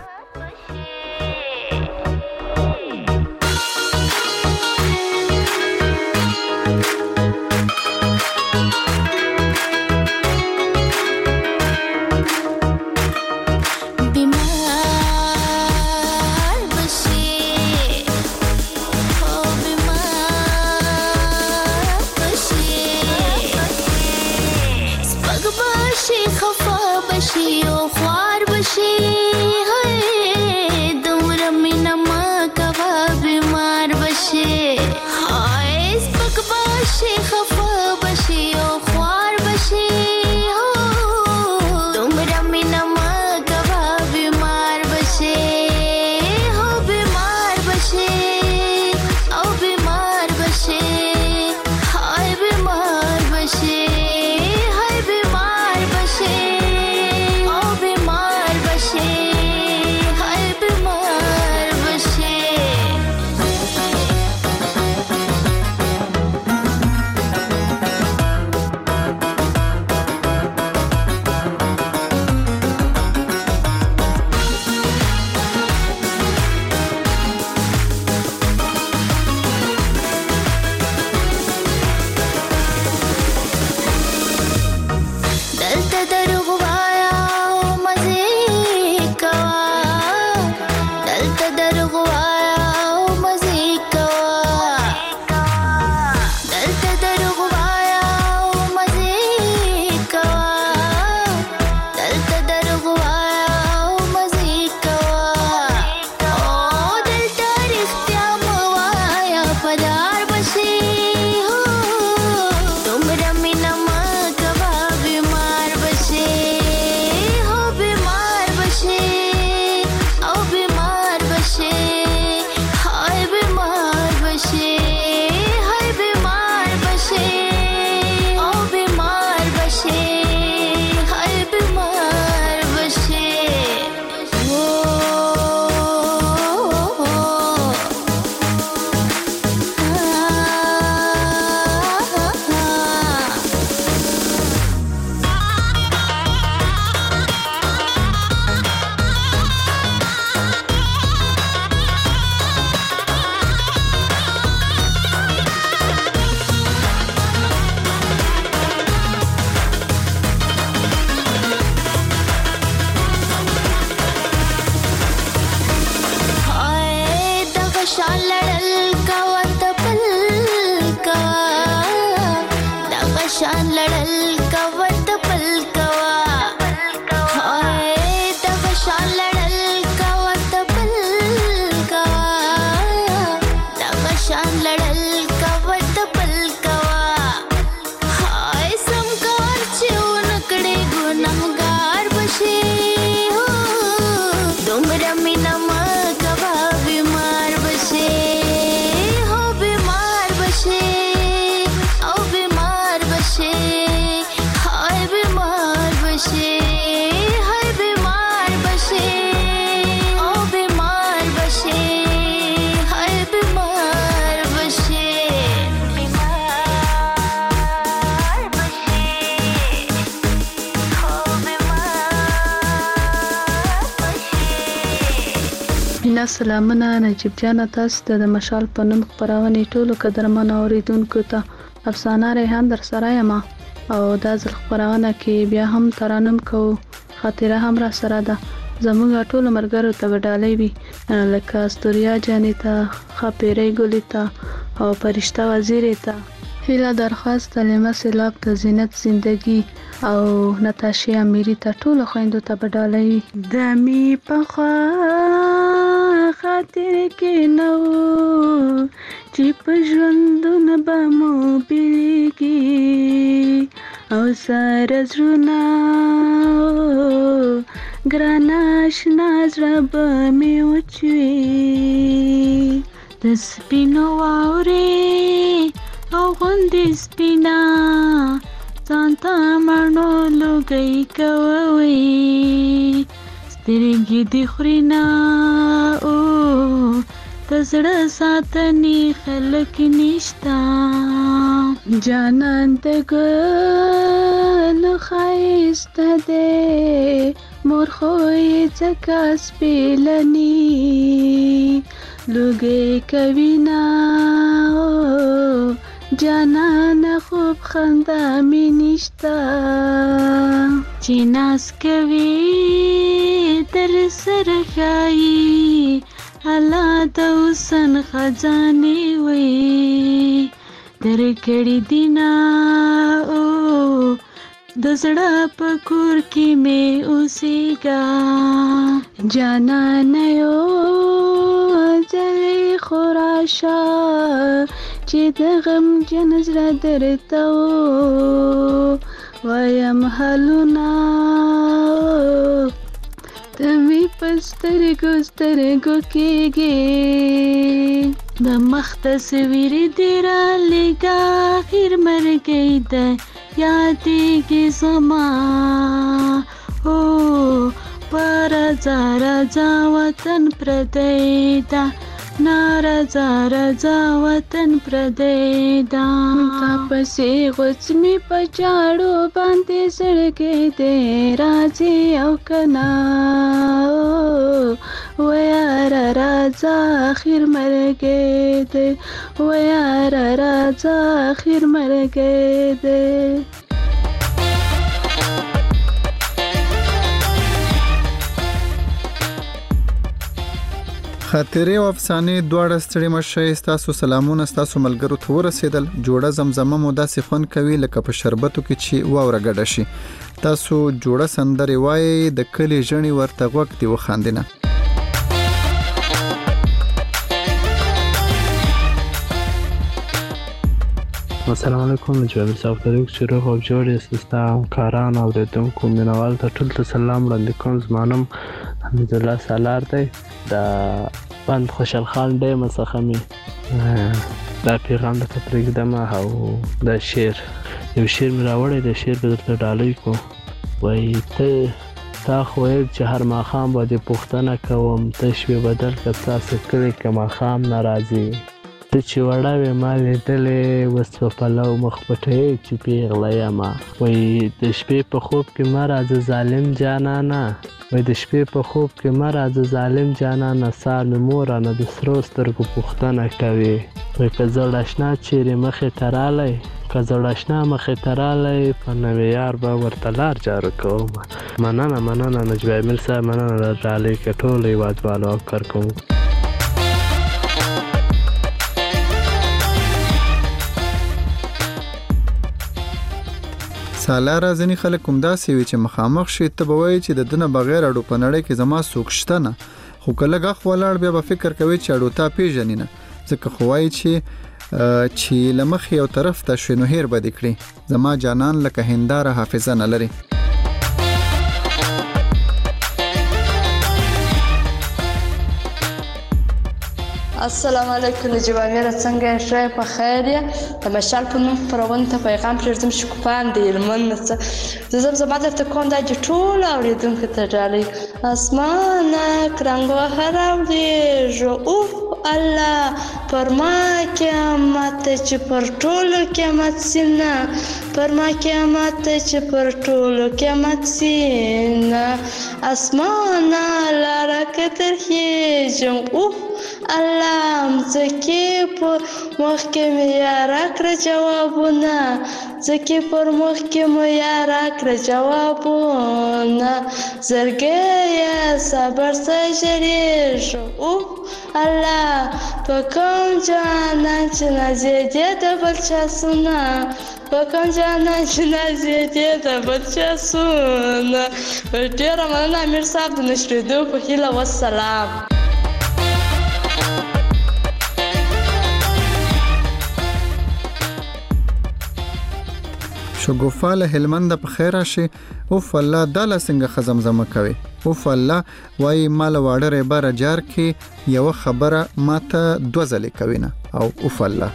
بیا سلامونه نجیب جان، تاسو ته د مشال په نوم خپرونې ټولو قدرمنو اوریدونکو ته افسانه ریحان در سره یم او دا ځل خپرونه کې بیا هم ترانم کوو. خاطره هم را سره ده، زموږ ټولو ملګرو ته به ډالۍ وي، لکه استوریا جانې ته، خاپیرۍ ګلې ته او فرشته وزیرې ته، هیله درخواست، تلیمه سیلاب ته، زینت زندگی او نتاشی امیری ته، ټولو خویندو ته به ډالۍ وي. د می پخوا خاطر کې نو چې په ژوندونه به مو بیلیږي او سره زړونه ګرانه اشنا زړه به مې وچوي. د سپینو واورې او غوندې سپینا ځان ته مڼو لوګی کوئ، سترګې دې خورینه او د زړه ساتنې خلک نشته. جانان د ګل ښایسته دی، مور خو یې ځکه سپېلني لوګی کوي نه جانان خوب خندا می نشتا. چې ناز کوي در سره ښایي الله د حسن خزانې وي، درکړې دینا او د زړه په کور کې مې اوسېږه. جانان یو ځلې خو راشه چې د غمجن زړه درته وایم حالونه ته مې په سترګو سترګو کېږې. د مخ تصویر دې رالېږه اخر مرګی ده یادېږي زما او په راځه راځه وطن پردی ده، نارضا رضا وطن پردی دا. تا پسې غوڅ می په چاړو باندې زړګی دی راځي او کنا و یار راځه اخر مرګی دی، و یار راځه اخر مرګی دی. خاطرې او افسانې دواړه ستړي مشئ، ستاسو سلامونه ستاسو ملګرو ته ورسېدل. جوړه زمزمه مو داسې خوند کوي لکه په شربتو کې چې واوره ګډه شي. تاسو جوړه سندرې وایي، د کلي ژڼې ورته غوږ دي وخاندینه. السلام علیکم، جوابیر صاحب ته چې روغ او جوړ یاست. ستا همکاران او اوریدونکو مینوال ته ټول ته سلام وړاندې کوم. زما نوم حمیدالله سالار دی، د بند خوشحال خان ډیم څخه مې دا پیغام درته پرېږدم او دا شعر یو شعر مې راوړی دی، شعر به درته ډالۍ کړو. وایي تا خو ویل چې هر ماښام به دې پوښتنه کوم، تش وې بدل که تاسې کړی که ماښام نه راځي. ته چې وړه وې ما لیدلې اوس په پلو مخ پټوې چې پیغله یمه. وایي د شپې په خوب کې مه راځه ظالم جانانه، وایي د شپې په خوب کې مه راځه ظالم جانانه، سار مې مورانه د سرو سترګو پوښتنه کوي. وایي که زړ اشنا چیرې مخې ته رالی، که زړ اشنا مخې ته رالی په نوې یار به ورته لار جارو کوم. مننه مننه نجیب امیر صاحب، مننه د ډالۍ کې ټولو هېوادوالو او کارکوونکو. سالاره ځینې خلک هم داسې وي چې مخامخ شي ته به وایي چې د ده نه بغیر اډو په نړۍ کې زما څوک شته نه، خو که لږ اخ ولاړ بیا به فکر کوي چې اډو تا پېژني نه، ځکه خو وایي چې له مخې یو طرف ته شوې نو هیر به دې کړي. زما جانان لکه هنداره حافظه نه لري. السلام علیکم نجیب امیر څنګه یې ښه په خیر یې د مشال په نوم خپرونې ته پیغام پرېږدم شکوفان د هلمند نه څه زه زمزمه درته کوم دا چې ټولو اورېدونکو ته ډالۍ اسمانک رنګ وهه راوړېږو اوف الله پر ما قیامت دی چې پر ټولو قیامت سي نه پر ما قیامت دی چې پر ټولو قیامت سي نه اسمانه لاره که ترخېږم اوف الله مځکې په مخ کې مې یا راکړه جوابونه ځکې پر مخ کې مې یا راکړه جوابونه زړګیه صبر څه ژړېږو اوف الله په کوم جانان چې نازېدې د بل چا سونه په کوم جانان چې نازېدې د بل چا سونه ډېره مننه امیر صاحب د نشرېدو په هیله والسلام شګوفه له هلمند په خیر راشي اوف الله دا له څنګه خزمزمه کوي اوف الله وای مال واړه ربره جار کې یو خبره ماته دوه ځلې کوي نه او اوف الله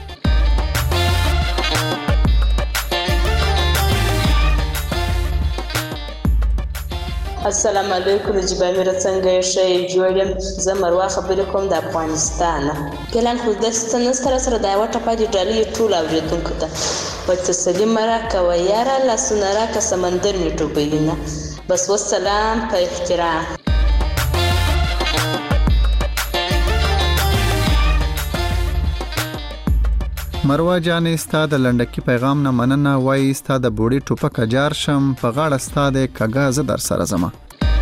السلام علیکم نجیب امیر څنګه یې ښه یې جوړ یم زه مروه خبرې کوم د افغانستانه ګلان خو داسې نسته راسره دا یوه ټپه دې ډالۍ یې ټولو اورېدونکو ته په تسلي مه راکوه یاره لاسونه راکه سمندر مې ډوبوي نه بس والسلام په احترام مروه جانې ستا د لنډکي پیغام نه مننه وایي ستا د بوډۍ ټوپک اجار شم په غاړه ستا د کږه زه در سره ځمه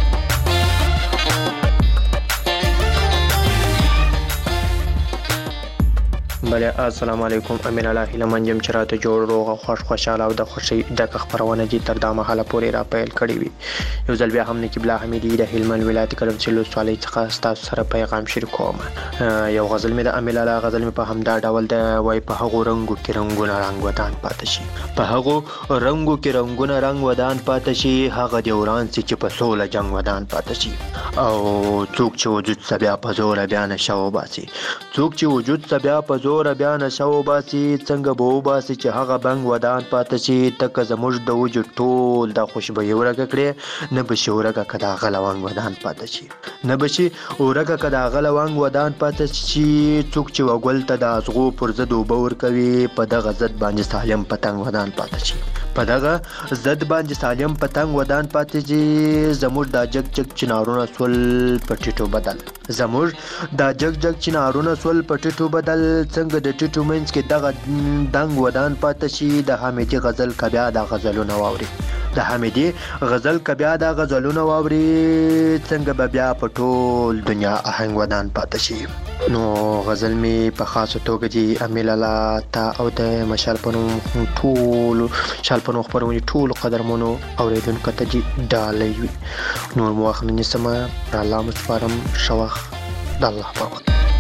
بله السلام علیکم امین الله هیلمن یم چې راته جوړ روغ او خوشحاله او د خوښۍ ډکه خپرونه دي تر دا مهاله پورې را پیل کړې وي یو ځل بیا هم نقیب الله حمیدي د هلمند ولایت کرمسل ولسوالۍ څخه ستاسو سره پیغام شریکوم یو غزل مې د امین الله غزل مې په همدا ډول د وای په هغو رنګو کې رنګونه رنګ ودان پاتې شي په هغو رنګو کې رنګونه رنګ ودان پاتې شي هغه د وران چې په سوله جنگ ودان پاتې شي او څوک چې وجود بیا په زور بیا نشو باسي څوک چې وجود بیا په زور بیا نشو باسي څنګه به وباسي چې هغه بنګ ودان پاتې شي تک زموږ د وجود ټول د خوشبوي ورګه کړي نه بشي ورګه کدا غلوان ودان پاتې شي نه بشي ورګه کدا غلوان ودان پاتې شي څوک چې وګل ته د ازغو پر زد وبور کوي په دغه زد باندې سالم پتنګ ودان پاتې شي په دغه زد باندې سالم پتنګ ودان پاتې شي زموږ د جګ جګ چنارونه سول پټیټو بدل زموږ د جګ جګ چنارونه سول پټیټو بدل څنګه د ټیټو منځ کې دغه دنګ ودان پاتې شي د حمیدي غزل کبیا د غزلونه واوري د حمیدي غزل کبیا د غزلونه واوري څنګه به بیا په ټول دنیا آهنګ ودان پاتې شي نو غزل می په خاصه توګه دی امیل الله تا او د مشال پنو ټول شال پنو خبرونه ټول قدرمنو اوریدونکو ته دی ډالۍ وي نور مواخنه نسمه الله مسپارم شوخ د الله په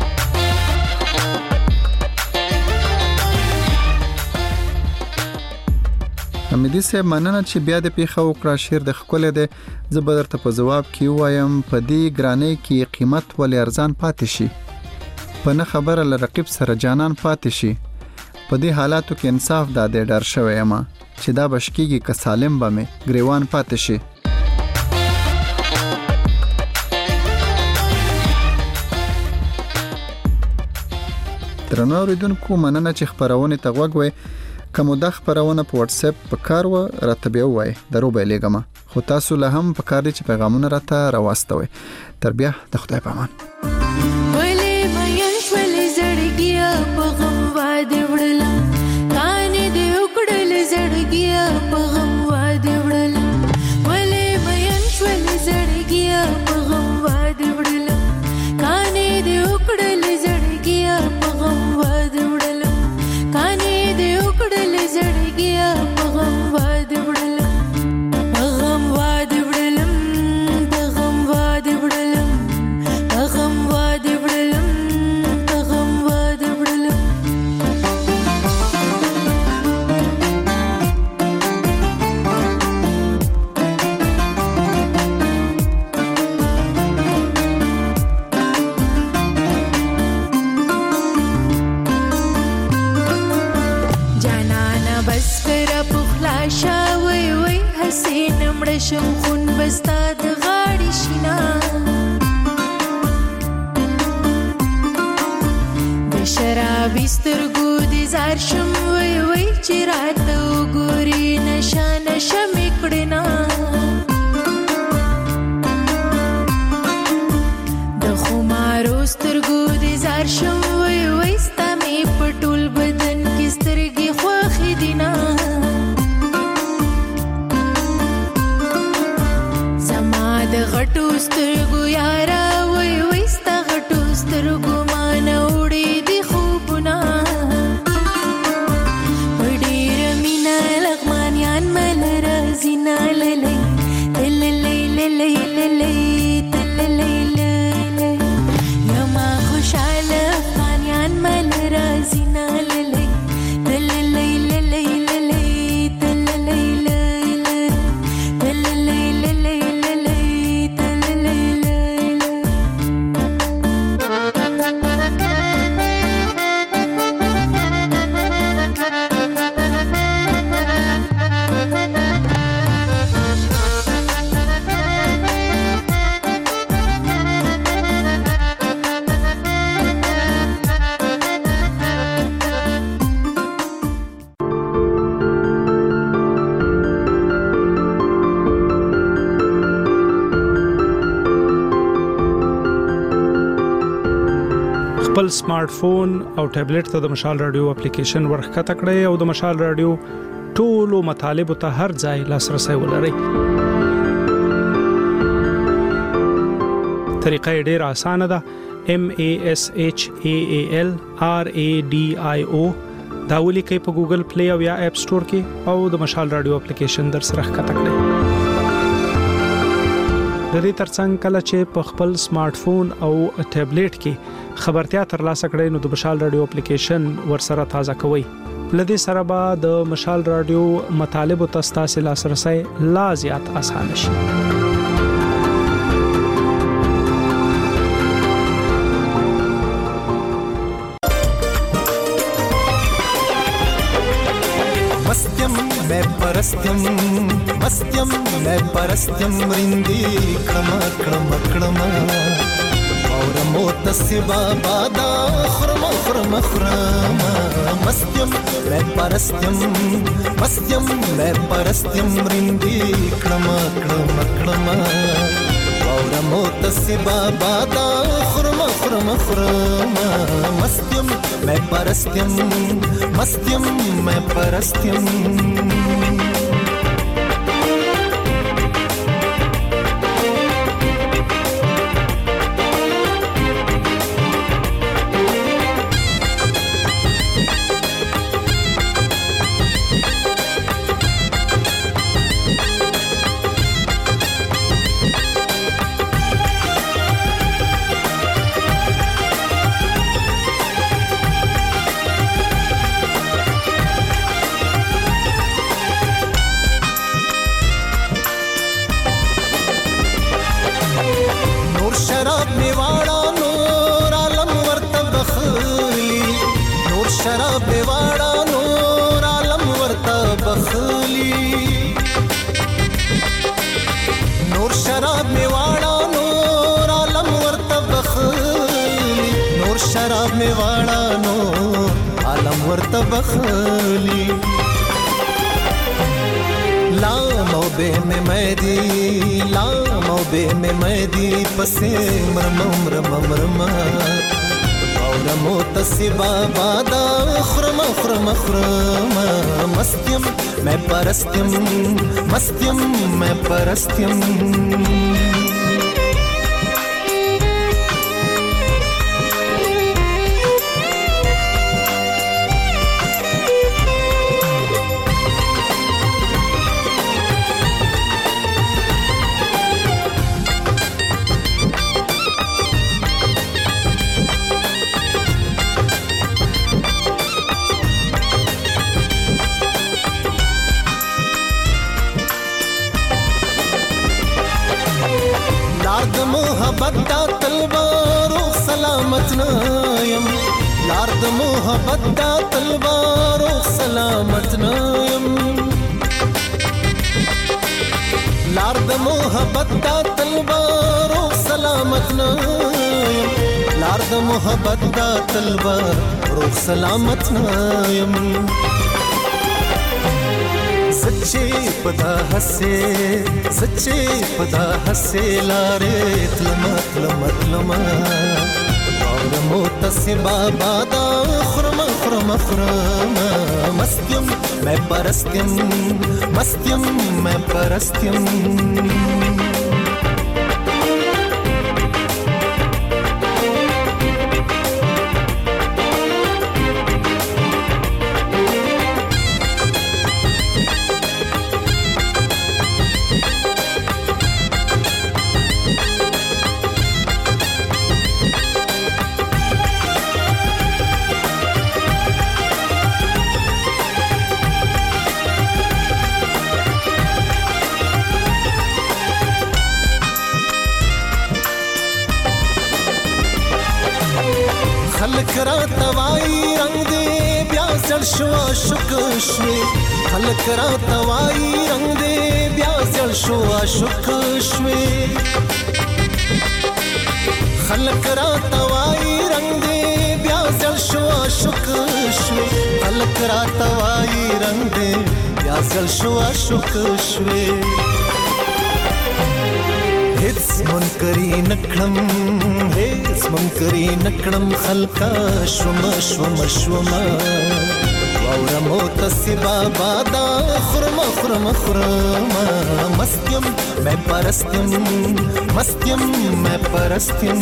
حمیدي صاحب مننه چې بیا د پیښه وکړه شعر د خپل د زبر ته په جواب کې وایم په دې ګرانۍ کې قیمت ولې ارزان پاتې شي په نه خبره ل رقیب سره جانان پاتې شي په دې حالاتو کې انصاف د ډر شوی ما چې دا بشکیږي که سالم به مې گریوان پاتې شي درنو اوریدونکو مننه چې خبرونه ته غوږ وئ کوم د خبرونه په واتس اپ په کار و راتبه وای درو به لګم خو تاسو له هم په کار دي چې پیغامونه راته راوستوي تر بیا د خدای په امان ولې مې شولې زړګیا په غم واده وړل کان دې وکړل زړګیا په غم واده وړل ولې مې شولې زړګیا په غم واده وړل کان دې وکړل زړګیا په غم واده وړل کان دې وکړل زړګیا په غم واده وړل په غم واده وړل په غم واده وړل په غم مسکره پخلا شوی وی حسین مړه شم خون بستا د غاړې شینا د شرابي سترګو د زار شم وی وی چې راته وګوري نشه نشه مې کړنا د خمارو سترګو د زار شم وی وی ستا مې په ټول بدن کې سترګې خوښې دي نه زما د غټو سترګو یاره وی وی ستا غټو سترګو ما نه وړې دي خوبونه په ډېره مینه لغمانیان مل راځي نه للی للی للی للی للی یما خوشحاله افغانیان مل راځي نه للی للی للی للی خپل سمارټ فون او ټابلیټ ته د مشال رادیو اپلیکیشن ورښکته کړئ او د مشال رادیو ټولو مطالبه ته هر ځای لاسرسي ولرئ. طریقه ډېره اسانه ده. MASHAALRADIO دا ولیکئ په ګوګل پلی او یا اپ سٹور کې او د مشال رادیو اپلیکیشن در سره ښکته کړئ. د دې ترڅنګ کله چې په خپل سمارټ فون او ټابلیټ کې خبرتیا ترلاسه کړئ نو د مشال رادیو اپلیکیشن ورسره تازه کوئ. لدې سره به د مشال رادیو مطالب او تاسو لاسرسي لا زیات اسانه شي. مستیم میں پرستیم رندی کړما کړما کړما اور متصبا بادا خرما خرما خرما مستیم میں پرستیم رندی کړما کړما کړما اور متصبا بادا خرما خرما خرما مستیم میں پرستیم بخلی لامو بے میں میدی پسے مرمرمرمرما اور متصبا بادا خرما خرما خرما مستیم میں پرستیم محبت دا تلوار او سلامت نایم محبت دا تلوار روغ سلامت نه یم لار د محبت دا تلوار روغ سلامت نه یم سچې پدا هسه لارې تلما واورمو تصبا بادا خرم مستیم میں پرستیم خلک را توای رنگ دې بیا زړ شو عاشق شوې خلک را توای رنگ دې بیا زړ شو عاشق شوې خلک را توای رنگ دې بیا زړ شو عاشق شوې خلک را توای رنگ دې بیا زړ شو عاشق شوې هیڅ منکری نکړم خلقا شوم واورمو تصبا بادا خرم مستیم میں پرستیم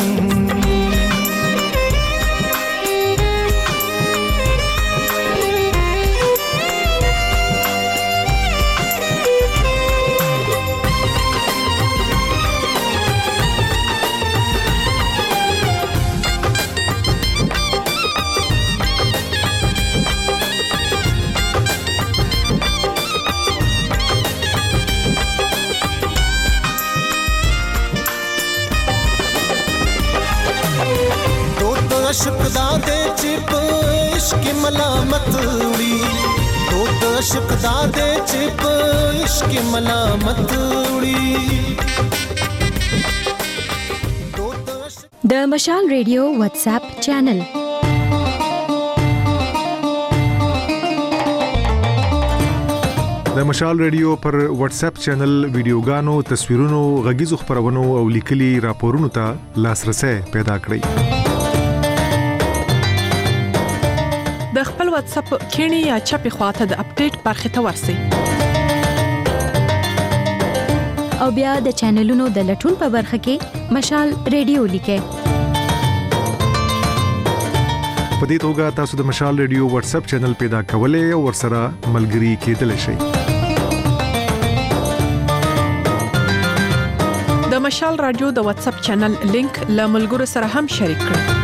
عشق دادے چپ عشق ملامت اڑی تو عشق دادے چپ عشق ملامت اڑی د مشال ریډیو واتس اپ چینل د مشال ریډیو پر واتس اپ چینل ویډیوګانو تصویرونو غږیزو خبرونو او لیکلي راپورونو ته لاسرسي پیدا کړئ د خپل واتس اپ کینی یا چپی خواته د اپډیټ برخه ته ورسئ او بیا د چینلونو د لټون په برخه کې مشال ریډیو لیکئ په دې توګه تاسو د مشال ریډیو واتس اپ چینل پیدا کولای او ورسره ملګري کېدلی شئ د مشال رادیو د واتس اپ چینل لینک له ملګرو سره هم شریک کړئ